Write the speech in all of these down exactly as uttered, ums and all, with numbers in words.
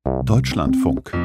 Deutschlandfunk.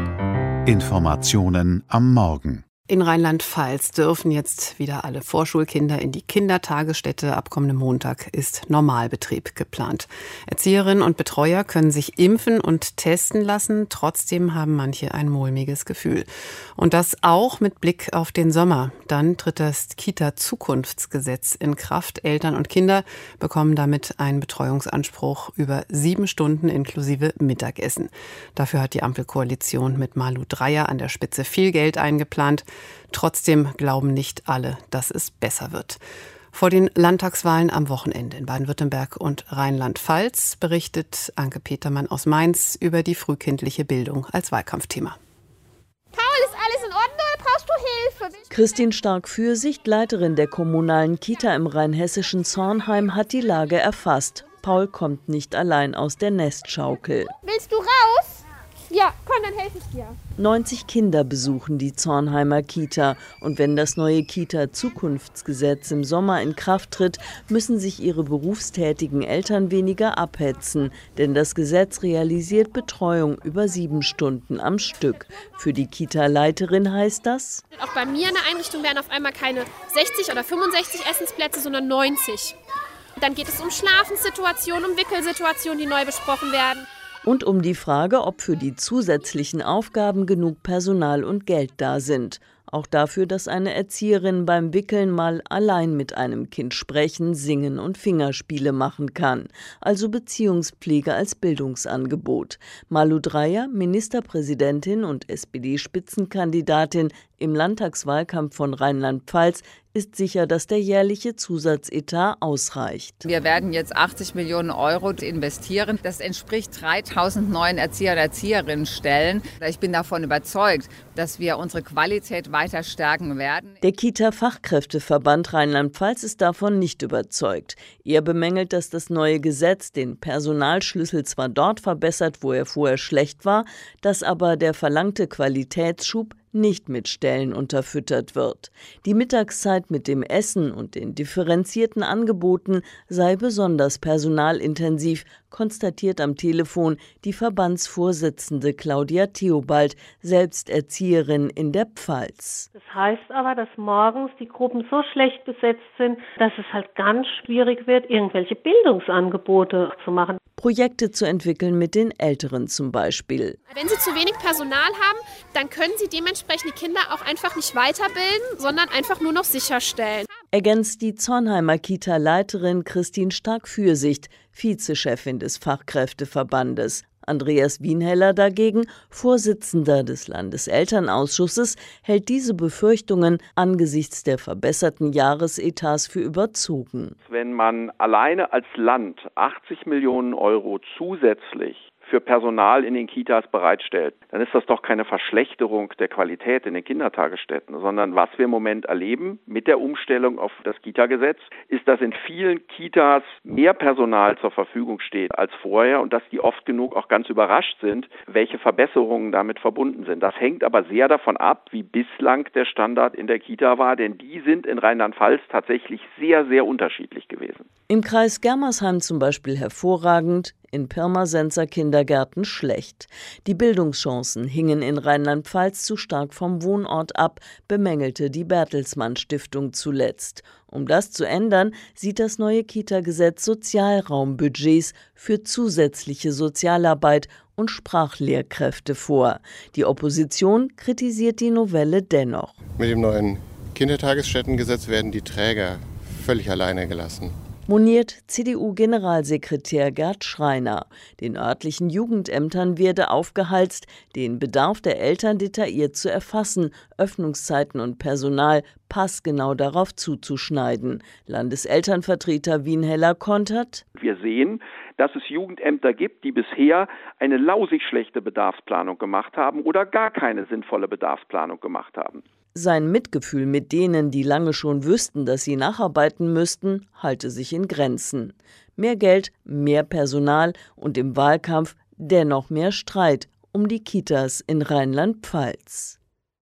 Informationen am Morgen. In Rheinland-Pfalz dürfen jetzt wieder alle Vorschulkinder in die Kindertagesstätte. Ab kommendem Montag ist Normalbetrieb geplant. Erzieherinnen und Betreuer können sich impfen und testen lassen. Trotzdem haben manche ein mulmiges Gefühl. Und das auch mit Blick auf den Sommer. Dann tritt das Kita-Zukunftsgesetz in Kraft. Eltern und Kinder bekommen damit einen Betreuungsanspruch über sieben Stunden inklusive Mittagessen. Dafür hat die Ampelkoalition mit Malu Dreyer an der Spitze viel Geld eingeplant. Trotzdem glauben nicht alle, dass es besser wird. Vor den Landtagswahlen am Wochenende in Baden-Württemberg und Rheinland-Pfalz berichtet Anke Petermann aus Mainz über die frühkindliche Bildung als Wahlkampfthema. Paul, ist alles in Ordnung oder brauchst du Hilfe? Christine Stark-Fürsicht, Leiterin der kommunalen Kita im rheinhessischen Zornheim, hat die Lage erfasst. Paul kommt nicht allein aus der Nestschaukel. Willst du raus? Ja, komm, dann helfe ich dir. neunzig Kinder besuchen die Zornheimer Kita. Und wenn das neue Kita-Zukunftsgesetz im Sommer in Kraft tritt, müssen sich ihre berufstätigen Eltern weniger abhetzen. Denn das Gesetz realisiert Betreuung über sieben Stunden am Stück. Für die Kita-Leiterin heißt das: Auch bei mir in der Einrichtung werden auf einmal keine sechzig oder fünfundsechzig Essensplätze, sondern neunzig. Dann geht es um Schlafenssituationen, um Wickelsituationen, die neu besprochen werden. Und um die Frage, ob für die zusätzlichen Aufgaben genug Personal und Geld da sind. Auch dafür, dass eine Erzieherin beim Wickeln mal allein mit einem Kind sprechen, singen und Fingerspiele machen kann. Also Beziehungspflege als Bildungsangebot. Malu Dreyer, Ministerpräsidentin und S P D-Spitzenkandidatin im Landtagswahlkampf von Rheinland-Pfalz, ist sicher, dass der jährliche Zusatzetat ausreicht. Wir werden jetzt achtzig Millionen Euro investieren. Das entspricht dreitausend neuen Erzieher und Erzieherinnenstellen. Ich bin davon überzeugt, dass wir unsere Qualität weiter stärken werden. Der Kita-Fachkräfteverband Rheinland-Pfalz ist davon nicht überzeugt. Er bemängelt, dass das neue Gesetz den Personalschlüssel zwar dort verbessert, wo er vorher schlecht war, dass aber der verlangte Qualitätsschub nicht mit Stellen unterfüttert wird. Die Mittagszeit mit dem Essen und den differenzierten Angeboten sei besonders personalintensiv, konstatiert am Telefon die Verbandsvorsitzende Claudia Theobald, selbst Erzieherin in der Pfalz. Das heißt aber, dass morgens die Gruppen so schlecht besetzt sind, dass es halt ganz schwierig wird, irgendwelche Bildungsangebote zu machen. Projekte zu entwickeln mit den Älteren zum Beispiel. Wenn sie zu wenig Personal haben, dann können sie dementsprechend die Kinder auch einfach nicht weiterbilden, sondern einfach nur noch sicherstellen. Ergänzt die Zornheimer Kita-Leiterin Christine Stark-Fürsicht, Vizechefin des Fachkräfteverbandes. Andreas Wienheller dagegen, Vorsitzender des Landeselternausschusses, hält diese Befürchtungen angesichts der verbesserten Jahresetats für überzogen. Wenn man alleine als Land achtzig Millionen Euro zusätzlich für Personal in den Kitas bereitstellt, dann ist das doch keine Verschlechterung der Qualität in den Kindertagesstätten, sondern was wir im Moment erleben mit der Umstellung auf das Kita-Gesetz, ist, dass in vielen Kitas mehr Personal zur Verfügung steht als vorher und dass die oft genug auch ganz überrascht sind, welche Verbesserungen damit verbunden sind. Das hängt aber sehr davon ab, wie bislang der Standard in der Kita war, denn die sind in Rheinland-Pfalz tatsächlich sehr, sehr unterschiedlich gewesen. Im Kreis Germersheim zum Beispiel hervorragend, in Pirmasenser Kindergärten schlecht. Die Bildungschancen hingen in Rheinland-Pfalz zu stark vom Wohnort ab, bemängelte die Bertelsmann Stiftung zuletzt. Um das zu ändern, sieht das neue Kita-Gesetz Sozialraumbudgets für zusätzliche Sozialarbeit und Sprachlehrkräfte vor. Die Opposition kritisiert die Novelle dennoch. Mit dem neuen Kindertagesstättengesetz werden die Träger völlig alleine gelassen. Moniert C D U-Generalsekretär Gerd Schreiner. Den örtlichen Jugendämtern werde aufgehalst, den Bedarf der Eltern detailliert zu erfassen, Öffnungszeiten und Personal passgenau darauf zuzuschneiden. Landeselternvertreter Wienheller kontert: Wir sehen, dass es Jugendämter gibt, die bisher eine lausig schlechte Bedarfsplanung gemacht haben oder gar keine sinnvolle Bedarfsplanung gemacht haben. Sein Mitgefühl mit denen, die lange schon wüssten, dass sie nacharbeiten müssten, halte sich in Grenzen. Mehr Geld, mehr Personal und im Wahlkampf dennoch mehr Streit um die Kitas in Rheinland-Pfalz.